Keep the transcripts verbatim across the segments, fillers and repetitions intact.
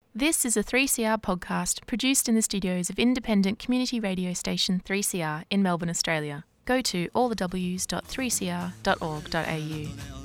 This is a three C R podcast produced in the studios of independent community radio station three C R in Melbourne, Australia. Go to all the w s dot three c r dot org dot a u.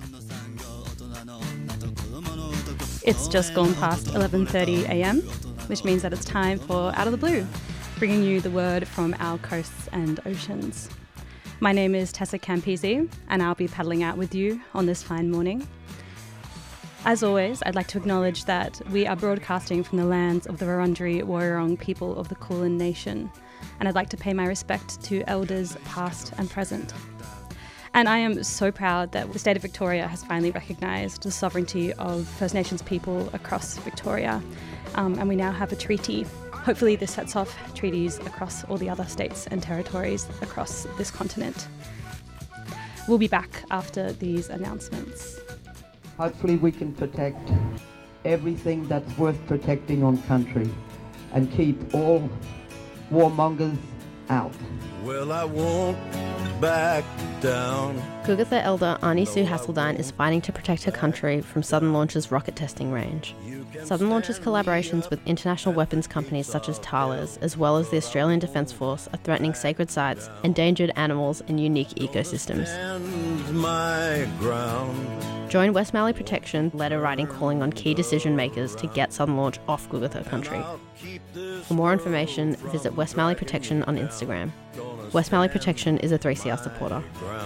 It's just gone past eleven thirty a m, which means that it's time for Out of the Blue, bringing you the word from our coasts and oceans. My name is Tessa Campisi, and I'll be paddling out with you on this fine morning. As always, I'd like to acknowledge that we are broadcasting from the lands of the Wurundjeri Woiwurrung people of the Kulin Nation, and I'd like to pay my respect to elders past and present. And I am so proud that the state of Victoria has finally recognised the sovereignty of First Nations people across Victoria, um, and we now have a treaty. Hopefully this sets off treaties across all the other states and territories across this continent. We'll be back after these announcements. Hopefully we can protect everything that's worth protecting on country and keep all warmongers out. Well, I won't back down. Gugitha elder Arnie Sue Hasseldine is fighting to protect her country from Southern Launch's rocket testing range. Southern Launch's collaborations with international weapons companies such as Thales, as well as the Australian Defence Force, are threatening sacred sites, endangered animals and unique ecosystems. Stand my ground. Join West Mallee Protection, letter writing calling on key decision makers to get Southern Launch off Gugitha country. For more information, visit West Mallee Protection on Instagram. West Mallee Protection is a three C R supporter.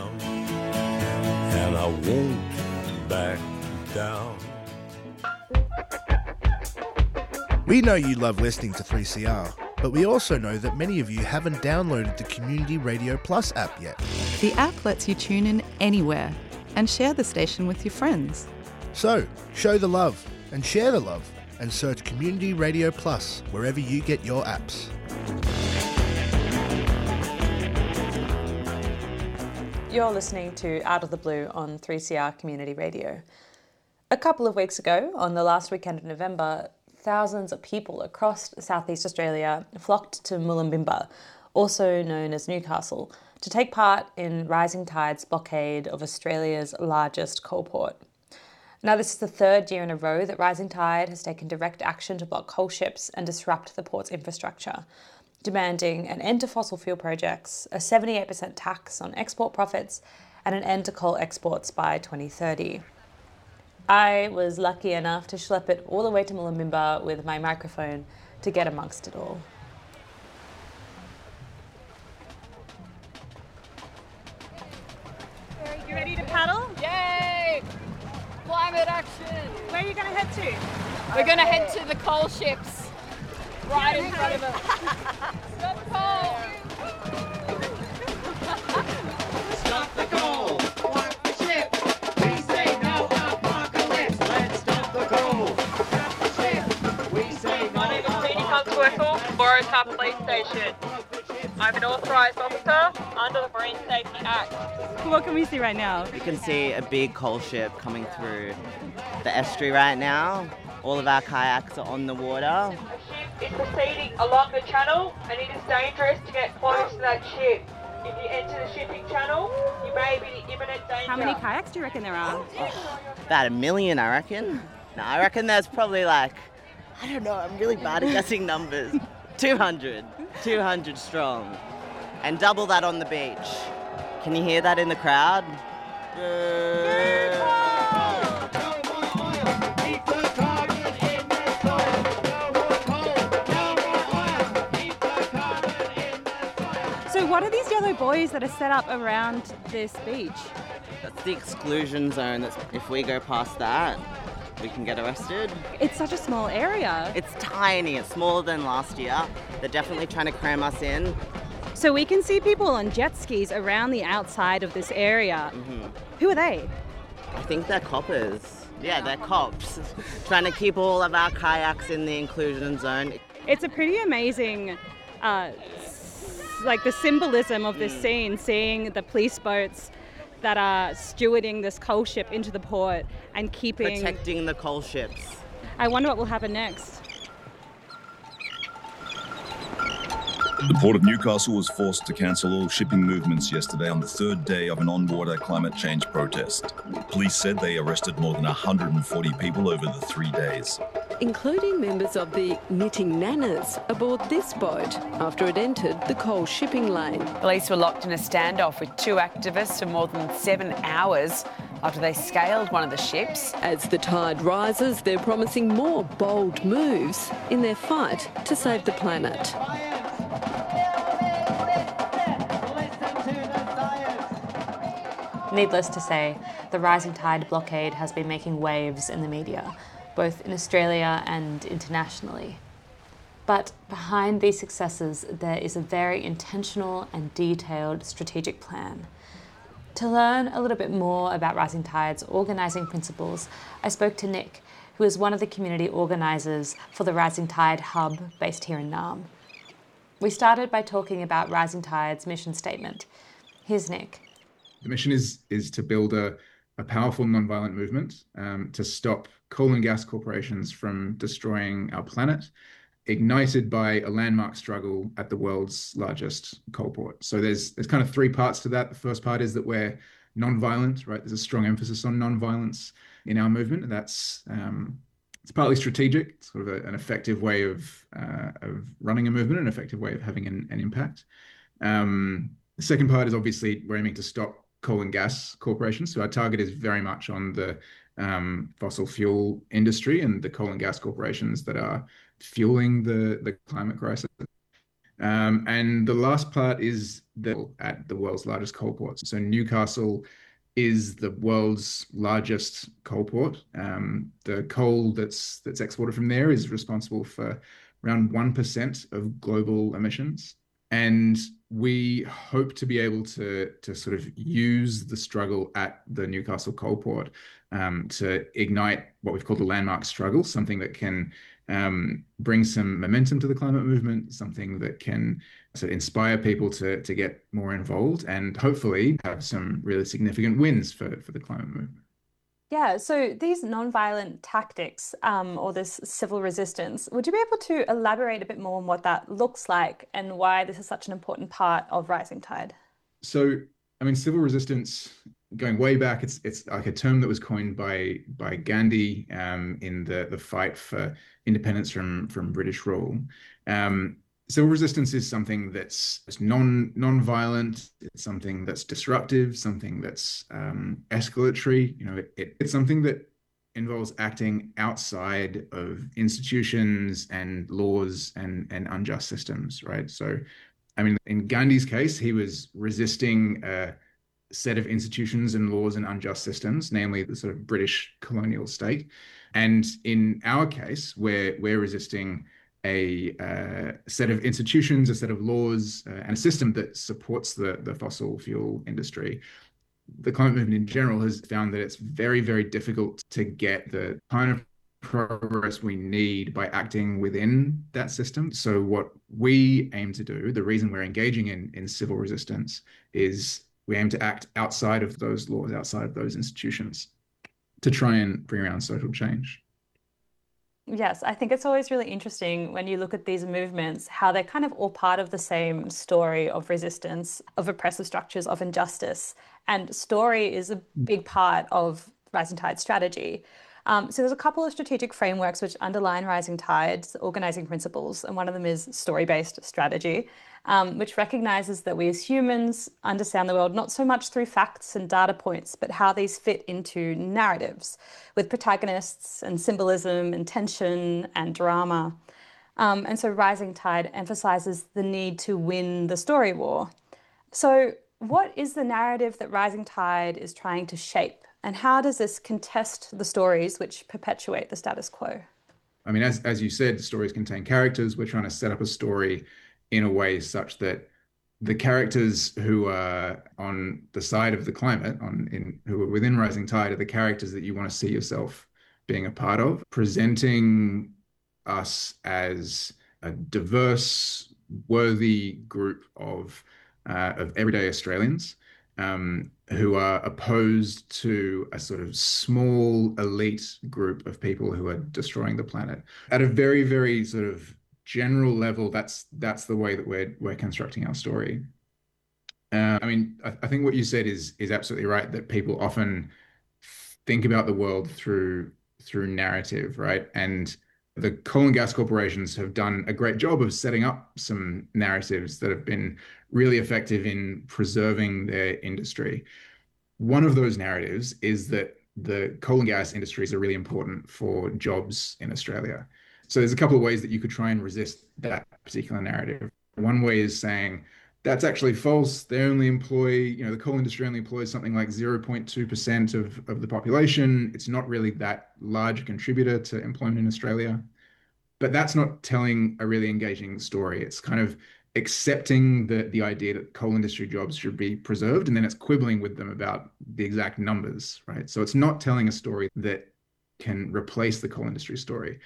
And I won't back down. We know you love listening to three C R, but we also know that many of you haven't downloaded the Community Radio Plus app yet. The app lets you tune in anywhere and share the station with your friends. So, show the love and share the love and search Community Radio Plus wherever you get your apps. You're listening to Out of the Blue on three C R Community Radio. A couple of weeks ago, on the last weekend of November, thousands of people across Southeast Australia flocked to Mullumbimba, also known as Newcastle, to take part in Rising Tide's blockade of Australia's largest coal port. Now, this is the third year in a row that Rising Tide has taken direct action to block coal ships and disrupt the port's infrastructure, demanding an end to fossil fuel projects, a seventy-eight percent tax on export profits, and an end to coal exports by twenty thirty. I was lucky enough to schlep it all the way to Mullumbimba with my microphone to get amongst it all. You ready to paddle? Yay! Climate action! Where are you going to head to? We're going to head to the coal ships. Right in front of us. Stop coal! Stop the coal! Block the ship! We say no apocalypse! Let's stop the coal! Stop the ship! We say no. My name is Jeannie Consueco, Borrowtown Police Station. I'm an authorised officer under the Marine Safety Act. What can we see right now? You can see a big coal ship coming through the estuary right now. All of our kayaks are on the water. The ship is proceeding along the channel and it is dangerous to get close to that ship. If you enter the shipping channel, you may be in imminent danger. How many kayaks do you reckon there are? Oh, about a million, I reckon. No, I reckon there's probably like, I don't know, I'm really bad at guessing numbers. two hundred. two hundred strong. And double that on the beach. Can you hear that in the crowd? Uh... So what are these yellow buoys that are set up around this beach? That's the exclusion zone. That's, if we go past that, we can get arrested. It's such a small area. It's tiny. It's smaller than last year. They're definitely trying to cram us in. So we can see people on jet skis around the outside of this area. Mm-hmm. Who are they? I think they're coppers. Yeah, they're cops. Trying to keep all of our kayaks in the inclusion zone. It's a pretty amazing, uh, like the symbolism of this mm. scene, seeing the police boats that are stewarding this coal ship into the port and keeping... Protecting the coal ships. I wonder what will happen next. The Port of Newcastle was forced to cancel all shipping movements yesterday on the third day of an on-water climate change protest. Police said they arrested more than one hundred forty people over the three days. including members of the Knitting Nanas aboard this boat after it entered the coal shipping lane. Police were locked in a standoff with two activists for more than seven hours after they scaled one of the ships. As the tide rises, they're promising more bold moves in their fight to save the planet. Needless to say, the rising tide blockade has been making waves in the media, both in Australia and internationally. But behind these successes, there is a very intentional and detailed strategic plan. To learn a little bit more about Rising Tide's organising principles, I spoke to Nick, who is one of the community organisers for the Rising Tide Hub based here in Naarm. We started by talking about Rising Tide's mission statement. Here's Nick. The mission is is to build a, a powerful nonviolent movement um, to stop coal and gas corporations from destroying our planet, ignited by a landmark struggle at the world's largest coal port. So there's there's kind of three parts to that. The first part is that we're nonviolent, right? There's a strong emphasis on nonviolence in our movement, and that's um, it's partly strategic. It's sort of a, an effective way of uh, of running a movement, an effective way of having an, an impact. Um, the second part is obviously we're aiming to stop coal and gas corporations. So our target is very much on the um, fossil fuel industry and the coal and gas corporations that are fueling the, the climate crisis. Um, and the last part is that at the world's largest coal ports. So Newcastle is the world's largest coal port. Um, the coal that's that's exported from there is responsible for around one percent of global emissions. And we hope to be able to, to sort of use the struggle at the Newcastle coal port um, to ignite what we've called the landmark struggle, something that can um, bring some momentum to the climate movement, something that can sort of inspire people to, to get more involved and hopefully have some really significant wins for, for the climate movement. Yeah, so these non-violent tactics um, or this civil resistance, would you be able to elaborate a bit more on what that looks like and why this is such an important part of Rising Tide? So, I mean, civil resistance, going way back, it's it's like a term that was coined by by Gandhi um, in the the fight for independence from from British rule. Um, Civil resistance is something that's non non-violent. It's something that's disruptive, something that's um, escalatory. You know, it, it, it's something that involves acting outside of institutions and laws and and unjust systems, right? So, I mean, in Gandhi's case, he was resisting a set of institutions and laws and unjust systems, namely the sort of British colonial state. And in our case, we're we're resisting a uh, set of institutions, a set of laws, uh, and a system that supports the, the fossil fuel industry. The climate movement in general has found that it's very, very difficult to get the kind of progress we need by acting within that system. So what we aim to do, the reason we're engaging in, in civil resistance, is we aim to act outside of those laws, outside of those institutions, to try and bring around social change. Yes, I think it's always really interesting when you look at these movements, how they're kind of all part of the same story of resistance, of oppressive structures, of injustice. And story is a big part of Rising Tide's strategy. Um, so there's a couple of strategic frameworks which underline Rising Tide's organising principles, and one of them is story-based strategy, um, which recognises that we as humans understand the world not so much through facts and data points, but how these fit into narratives with protagonists and symbolism and tension and drama. Um, and so Rising Tide emphasises the need to win the story war. So what is the narrative that Rising Tide is trying to shape? And how does this contest the stories which perpetuate the status quo? I mean, as, as you said, stories contain characters. We're trying to set up a story in a way such that the characters who are on the side of the climate, on in who are within Rising Tide, are the characters that you want to see yourself being a part of, presenting us as a diverse, worthy group of, uh, of everyday Australians. Um, who are opposed to a sort of small elite group of people who are destroying the planet. At a very, very sort of general level, that's that's the way that we're we're constructing our story. Uh, I mean, I, I think what you said is is absolutely right, that people often think about the world through through narrative, right? And The coal and gas corporations have done a great job of setting up some narratives that have been really effective in preserving their industry. One of those narratives is that the coal and gas industries are really important for jobs in Australia. So there's a couple of ways that you could try and resist that particular narrative. One way is saying, that's actually false. They only employ, you know, the coal industry only employs something like zero point two percent of, of the population. It's not really that large a contributor to employment in Australia. But that's not telling a really engaging story. It's kind of accepting the, the idea that coal industry jobs should be preserved, and then it's quibbling with them about the exact numbers, right? So it's not telling a story that can replace the coal industry story.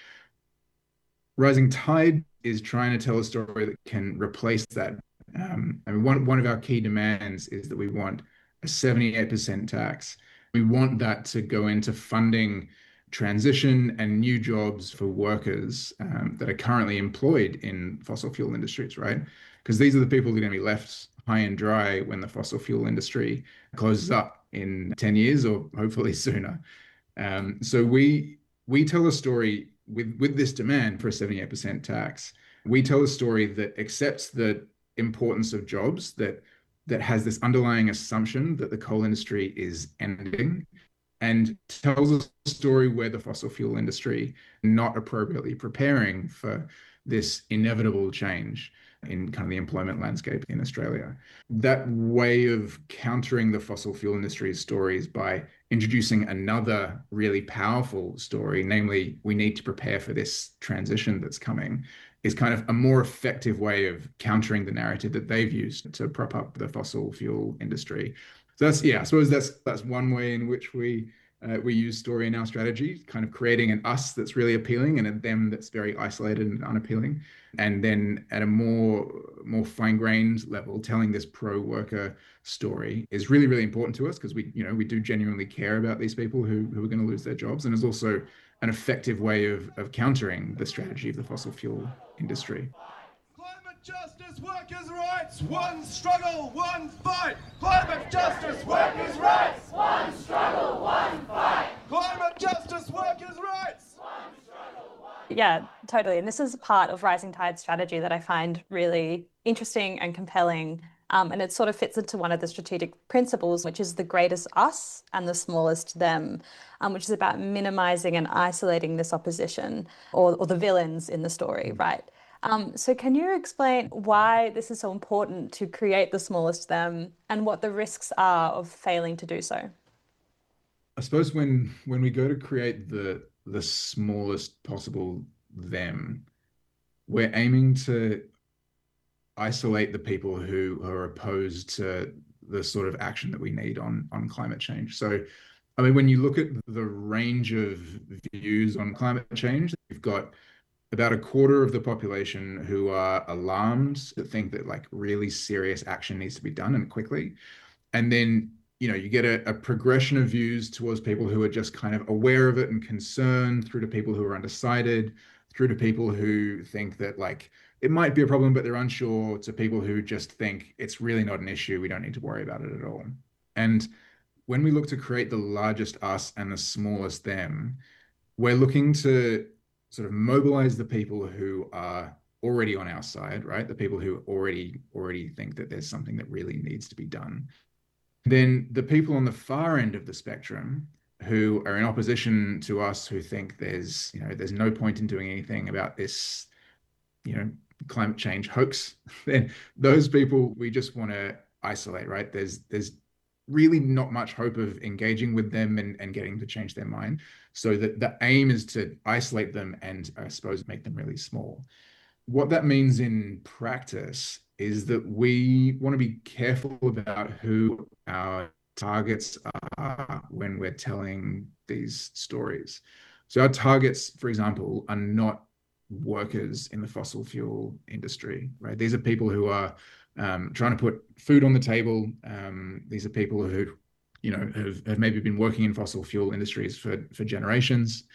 Rising Tide is trying to tell a story that can replace that. Um, I mean, one, one of our key demands is that we want a seventy-eight percent tax. We want that to go into funding transition and new jobs for workers um, that are currently employed in fossil fuel industries, right? Because these are the people that are going to be left high and dry when the fossil fuel industry closes up in ten years or hopefully sooner. Um, so we we tell a story with, with this demand for a seventy-eight percent tax. We tell a story that accepts the importance of jobs, that that has this underlying assumption that the coal industry is ending, and tells a story where the fossil fuel industry not appropriately preparing for this inevitable change in kind of the employment landscape in Australia. That way of countering the fossil fuel industry's stories by introducing another really powerful story, namely, we need to prepare for this transition that's coming, is kind of a more effective way of countering the narrative that they've used to prop up the fossil fuel industry. So that's, yeah, I suppose that's that's one way in which we uh, we use story in our strategy, kind of creating an us that's really appealing and a them that's very isolated and unappealing. And then at a more more fine-grained level, telling this pro-worker story is really, really important to us because we, you know, we do genuinely care about these people who, who are going to lose their jobs, and is also an effective way of, of countering the strategy of the fossil fuel industry. Justice, workers' rights, one struggle, one fight. Climate justice, workers' rights, one struggle, one fight. Climate justice, workers' rights. Yeah, totally. And this is part of Rising Tide's strategy that I find really interesting and compelling. Um, and it sort of fits into one of the strategic principles, which is the greatest us and the smallest them, um, which is about minimizing and isolating this opposition or, or the villains in the story, right? Um, so can you explain why this is so important to create the smallest them and what the risks are of failing to do so? I suppose when when we go to create the the smallest possible them, we're aiming to isolate the people who are opposed to the sort of action that we need on on climate change. So, I mean, when you look at the range of views on climate change, you've got about a quarter of the population who are alarmed, that think that like really serious action needs to be done and quickly. And then, you know, you get a, a progression of views towards people who are just kind of aware of it and concerned, through to people who are undecided, through to people who think that like it might be a problem, but they're unsure, to people who just think it's really not an issue, we don't need to worry about it at all. And when we look to create the largest us and the smallest them, we're looking to sort of mobilize the people who are already on our side, right? The people who already already think that there's something that really needs to be done. Then the people on the far end of the spectrum who are in opposition to us, who think there's, you know, there's no point in doing anything about this, you know, climate change hoax, then those people we just want to isolate, right? There's there's really not much hope of engaging with them and, and getting to change their mind. So that the aim is to isolate them and, I suppose, make them really small. What that means in practice is that we want to be careful about who our targets are when we're telling these stories. So our targets, for example, are not workers in the fossil fuel industry, right? These are people who are um, trying to put food on the table. Um, these are people who, you know, have, have maybe been working in fossil fuel industries for, for generations.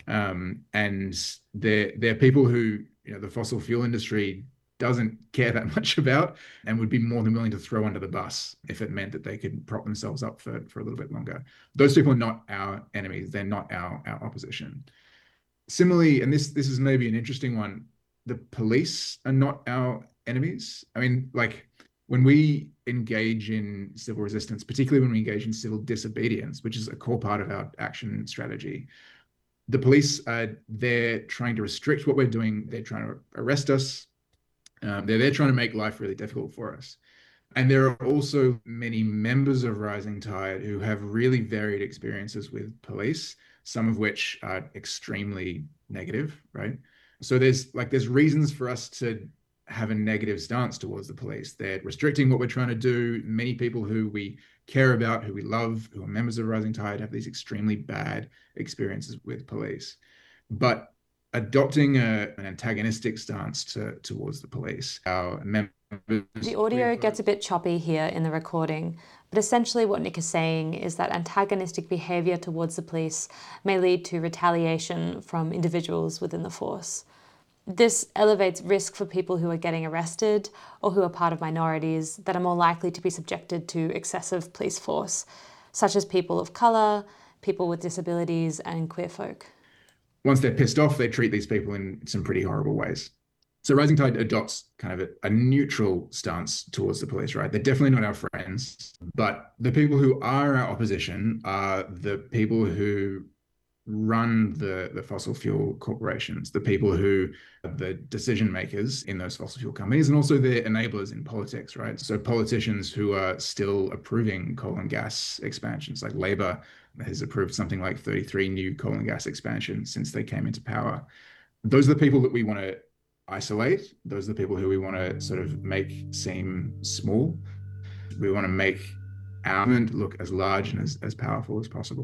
Um, and they're, they're people who, you know, the fossil fuel industry doesn't care that much about and would be more than willing to throw under the bus if it meant that they could prop themselves up for, for a little bit longer. Those people are not our enemies. They're not our, our opposition. Similarly, and this this is maybe an interesting one, the police are not our enemies. I mean, like when we engage in civil resistance, particularly when we engage in civil disobedience, which is a core part of our action strategy, the police are there trying to restrict what we're doing. They're trying to arrest us. Um, they're there trying to make life really difficult for us. And there are also many members of Rising Tide who have really varied experiences with police, some of which are extremely negative, right? So there's like there's reasons for us to have a negative stance towards the police. They're restricting what we're trying to do. Many people who we care about, who we love, who are members of Rising Tide have these extremely bad experiences with police. But adopting a, an antagonistic stance to, towards the police, our members... The audio gets a bit choppy here in the recording, but essentially what Nick is saying is that antagonistic behaviour towards the police may lead to retaliation from individuals within the force. This elevates risk for people who are getting arrested or who are part of minorities that are more likely to be subjected to excessive police force, such as people of colour, people with disabilities and queer folk. Once they're pissed off, they treat these people in some pretty horrible ways. So Rising Tide adopts kind of a, a neutral stance towards the police, right? They're definitely not our friends, but the people who are our opposition are the people who run the, the fossil fuel corporations, the people who are the decision makers in those fossil fuel companies, and also their enablers in politics, right? So politicians who are still approving coal and gas expansions, like Labor has approved something like thirty-three new coal and gas expansions since they came into power. Those are the people that we want to isolate. Those are the people who we want to sort of make seem small. We want to make our movement look as large and as, as powerful as possible.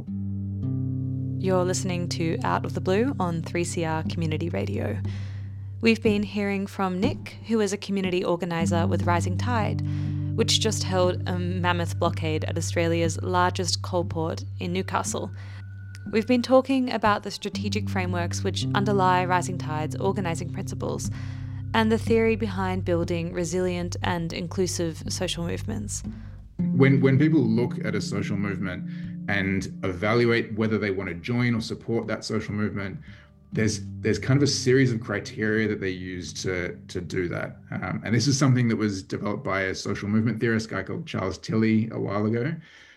You're listening to Out of the Blue on three C R Community Radio. We've been hearing from Nick, who is a community organiser with Rising Tide, which just held a mammoth blockade at Australia's largest coal port in Newcastle. We've been talking about the strategic frameworks which underlie Rising Tide's organising principles and the theory behind building resilient and inclusive social movements. When when people look at a social movement and evaluate whether they want to join or support that social movement, there's there's kind of a series of criteria that they use to to do that. Um, and this is something that was developed by a social movement theorist, a guy called Charles Tilly, a while ago.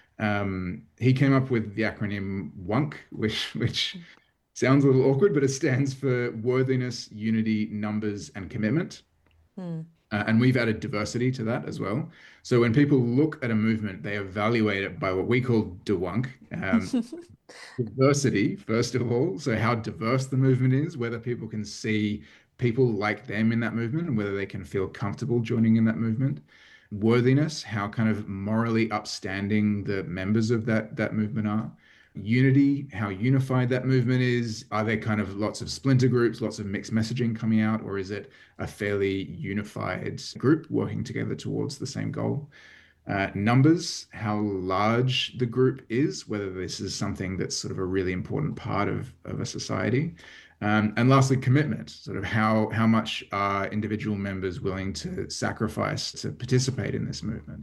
Um, he came up with the acronym WUNC, which which sounds a little awkward, but it stands for worthiness, unity, numbers, and commitment. Hmm. Uh, and we've added diversity to that as well. So when people look at a movement, they evaluate it by what we call DWUNC. Um, diversity, first of all. So how diverse the movement is, whether people can see people like them in that movement and whether they can feel comfortable joining in that movement. Worthiness, how kind of morally upstanding the members of that, that movement are. Unity, how unified that movement is. Are there kind of lots of splinter groups, lots of mixed messaging coming out, or is it a fairly unified group working together towards the same goal? Uh, numbers, how large the group is, whether this is something that's sort of a really important part of, of a society. Um, and lastly, commitment, sort of how, how much are individual members willing to sacrifice to participate in this movement?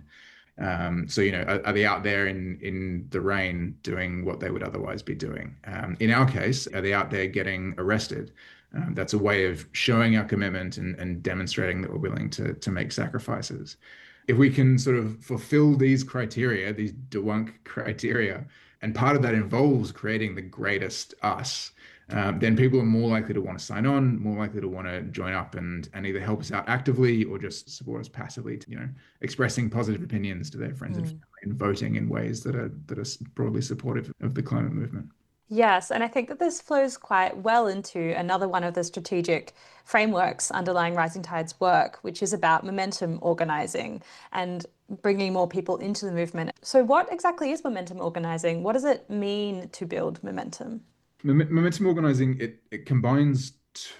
Um, so, you know, are, are they out there in, in the rain doing what they would otherwise be doing? Um, in our case, are they out there getting arrested? Um, that's a way of showing our commitment and, and demonstrating that we're willing to, to make sacrifices. If we can sort of fulfill these criteria, these DWUNC criteria, and part of that involves creating the greatest us, Um, then people are more likely to want to sign on, more likely to want to join up and, and either help us out actively or just support us passively, to, you know, expressing positive opinions to their friends mm. and family and voting in ways that are that are broadly supportive of the climate movement. Yes, and I think that this flows quite well into another one of the strategic frameworks underlying Rising Tide's work, which is about momentum organising and bringing more people into the movement. So what exactly is momentum organising? What does it mean to build momentum? Momentum organizing, it, it combines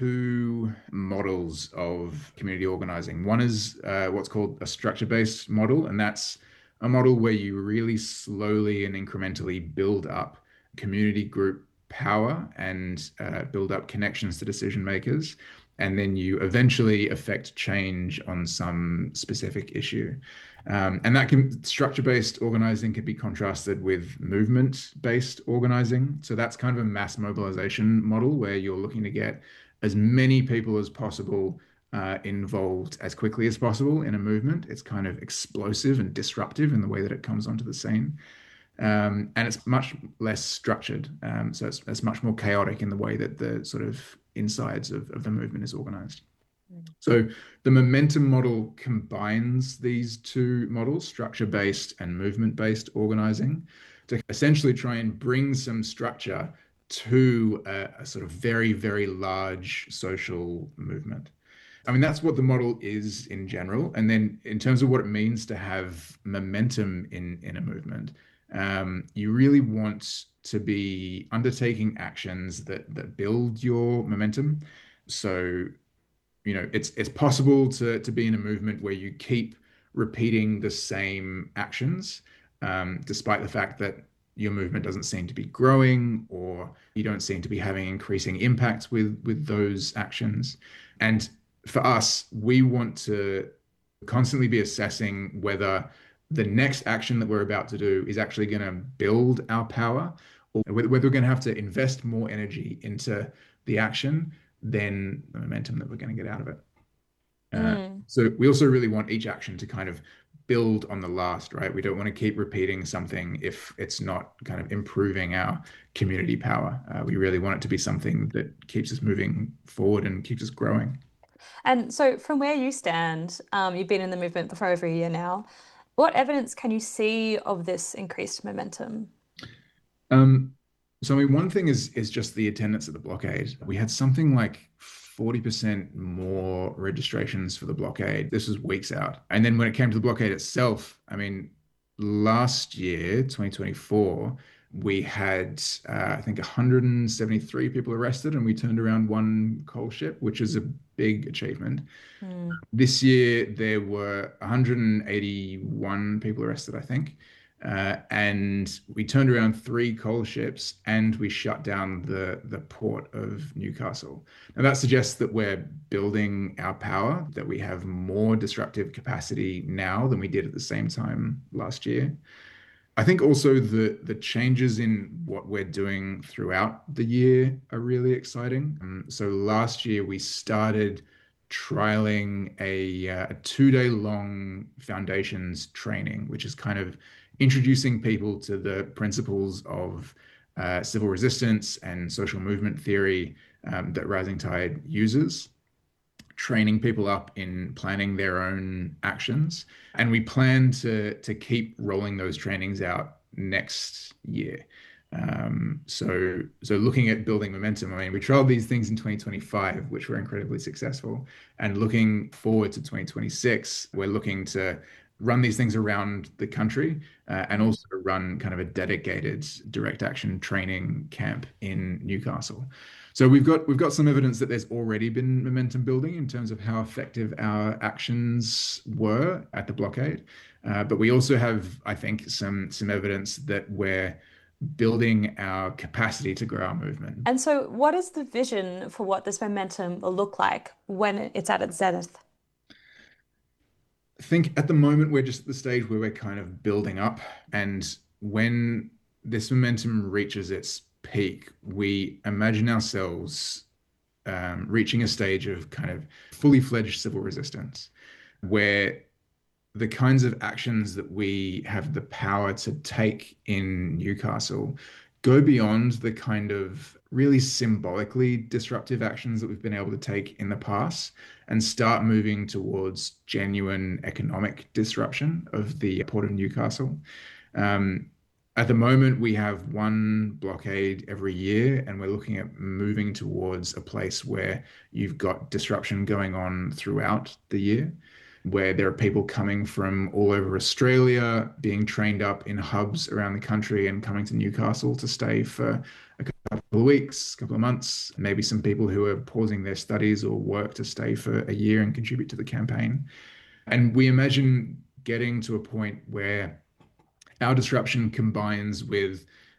two models of community organizing. One is uh, what's called a structure-based model, and that's a model where you really slowly and incrementally build up community group power and uh, build up connections to decision makers and then you eventually affect change on some specific issue. Um, and that can structure-based organizing can be contrasted with movement-based organizing. So that's kind of a mass mobilization model where you're looking to get as many people as possible uh, involved as quickly as possible in a movement. It's kind of explosive and disruptive in the way that it comes onto the scene. Um, and it's much less structured. Um, so it's, it's much more chaotic in the way that the sort of insides of, of the movement is organized. So the momentum model combines these two models, structure-based and movement-based organizing, to essentially try and bring some structure to a, a sort of very, very large social movement. I mean, that's what the model is in general. And then in terms of what it means to have momentum in, in a movement, um, you really want to be undertaking actions that, that build your momentum. So you know, it's it's possible to to be in a movement where you keep repeating the same actions, um, despite the fact that your movement doesn't seem to be growing, or you don't seem to be having increasing impact with with those actions. And for us, we want to constantly be assessing whether the next action that we're about to do is actually going to build our power, or whether we're going to have to invest more energy into the action than the momentum that we're going to get out of it. Uh, mm. So we also really want each action to kind of build on the last, right? We don't want to keep repeating something if it's not kind of improving our community power. Uh, we really want it to be something that keeps us moving forward and keeps us growing. And so from where you stand, um, you've been in the movement for over a year now. What evidence can you see of this increased momentum? Um, So I mean, one thing is is just the attendance at the blockade. We had something like forty percent more registrations for the blockade. This was weeks out. And then when it came to the blockade itself, I mean, last year, twenty twenty-four, we had, uh, I think, one hundred seventy-three people arrested, and we turned around one coal ship, which is a big achievement. Mm. This year, there were one hundred eighty-one people arrested, I think. Uh, and we turned around three coal ships, and we shut down the, the port of Newcastle. Now that suggests that we're building our power, that we have more disruptive capacity now than we did at the same time last year. I think also the, the changes in what we're doing throughout the year are really exciting. Um, so last year we started trialing a, uh, a two-day long foundations training, which is kind of introducing people to the principles of uh, civil resistance and social movement theory um, that Rising Tide uses, training people up in planning their own actions. And we plan to, to keep rolling those trainings out next year. Um, so, so looking at building momentum, I mean, we trialed these things in twenty twenty-five, which were incredibly successful. And looking forward to twenty twenty-six, we're looking to run these things around the country uh, and also run kind of a dedicated direct action training camp in Newcastle. So we've got we've got some evidence that there's already been momentum building in terms of how effective our actions were at the blockade. Uh, but we also have, I think, some some evidence that we're building our capacity to grow our movement. And so what is the vision for what this momentum will look like when it's at its zenith? I think at the moment we're just at the stage where we're kind of building up, and when this momentum reaches its peak, we imagine ourselves um, reaching a stage of kind of fully fledged civil resistance, where the kinds of actions that we have the power to take in Newcastle go beyond the kind of really symbolically disruptive actions that we've been able to take in the past and start moving towards genuine economic disruption of the Port of Newcastle. Um, at the moment, we have one blockade every year, and we're looking at moving towards a place where you've got disruption going on throughout the year, where there are people coming from all over Australia, being trained up in hubs around the country and coming to Newcastle to stay for a couple of weeks, a couple of months, maybe some people who are pausing their studies or work to stay for a year and contribute to the campaign. And we imagine getting to a point where our disruption combines with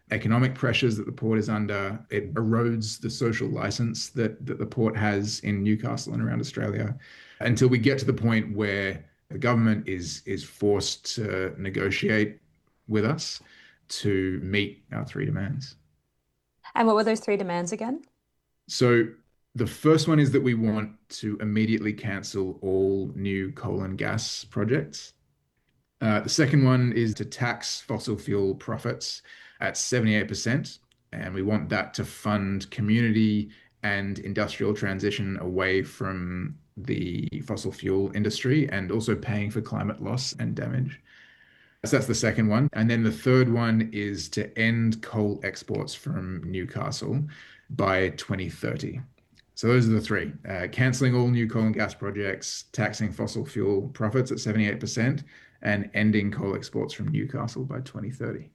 economic pressures that the port is under. It erodes the social license that, that the port has in Newcastle and around Australia, until we get to the point where the government is, is forced to negotiate with us to meet our three demands. And what were those three demands again? So the first one is that we want to immediately cancel all new coal and gas projects. Uh, the second one is to tax fossil fuel profits at seventy-eight percent, and we want that to fund community and industrial transition away from the fossil fuel industry, and also paying for climate loss and damage. So that's the second one. And then the third one is to end coal exports from Newcastle by twenty thirty. So those are the three: uh, cancelling all new coal and gas projects, taxing fossil fuel profits at seventy-eight percent, and ending coal exports from Newcastle by twenty thirty.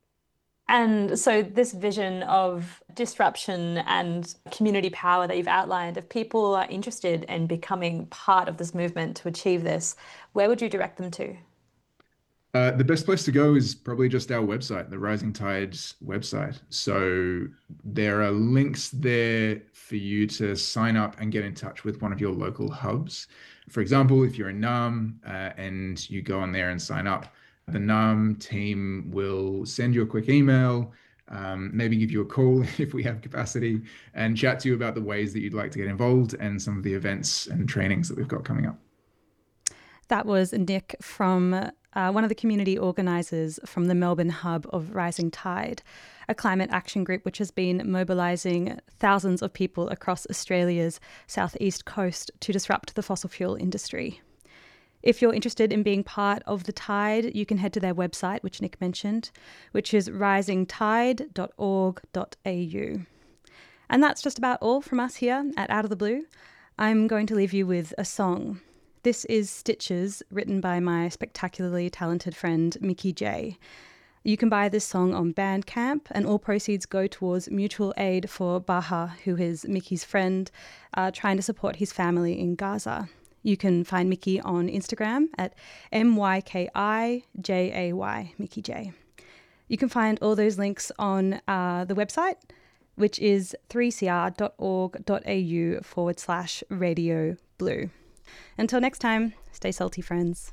And so this vision of disruption and community power that you've outlined, if people are interested in becoming part of this movement to achieve this, where would you direct them to? Uh, the best place to go is probably just our website, the Rising Tides website. So there are links there for you to sign up and get in touch with one of your local hubs. For example, if you're in Naarm uh, and you go on there and sign up, the Naarm team will send you a quick email, um, maybe give you a call if we have capacity, and chat to you about the ways that you'd like to get involved and some of the events and trainings that we've got coming up. That was Nick from uh, one of the community organisers from the Melbourne hub of Rising Tide, a climate action group which has been mobilising thousands of people across Australia's southeast coast to disrupt the fossil fuel industry. If you're interested in being part of the Tide, you can head to their website, which Nick mentioned, which is rising tide dot org dot a u. And that's just about all from us here at Out of the Blue. I'm going to leave you with a song. This is Stitches, written by my spectacularly talented friend Mickey J. You can buy this song on Bandcamp, and all proceeds go towards mutual aid for Baha, who is Mickey's friend, uh, trying to support his family in Gaza. You can find Mickey on Instagram at M Y K I J A Y, Mickey J. You can find all those links on uh, the website, which is three c r dot org dot a u forward slash radio blue. Until next time, stay salty, friends.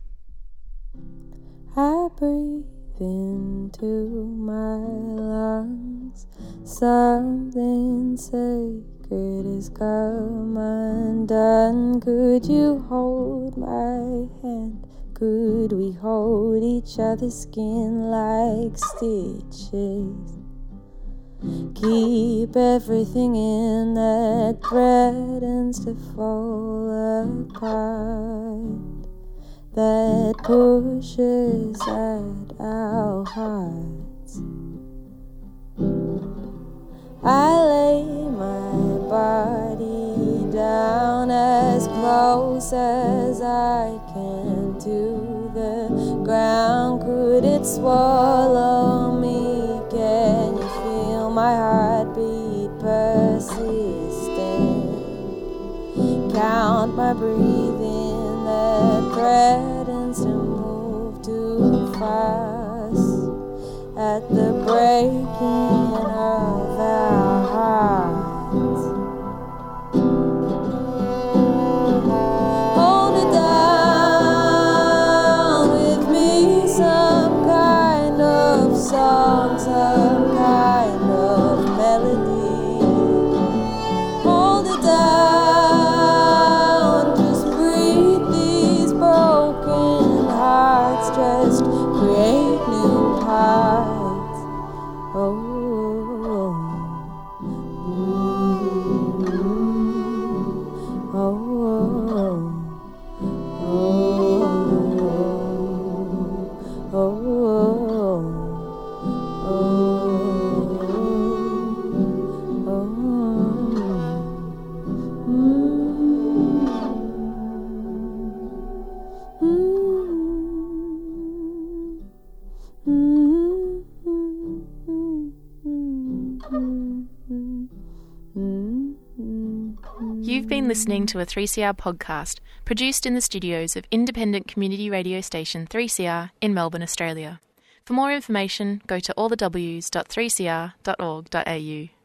I breathe into my lungs, something sacred has come undone. Could you hold my hand? Could we hold each other's skin like stitches? Keep everything in that threatens to fall apart, that pushes at our hearts. I lay my body down as close as I can to the ground. Could it swallow me? Can you feel my heartbeat persistent? Count my breathing that threatens to move too fast at the breaking of our hearts. Hold it down with me, some kind of song, some kind of melody. Hold it down, just breathe these broken hearts, just create new hearts. Oh, oh, oh, You've been listening to a three C R podcast produced in the studios of independent community radio station three C R in Melbourne, Australia. For more information, go to all the w s dot three c r dot org dot a u.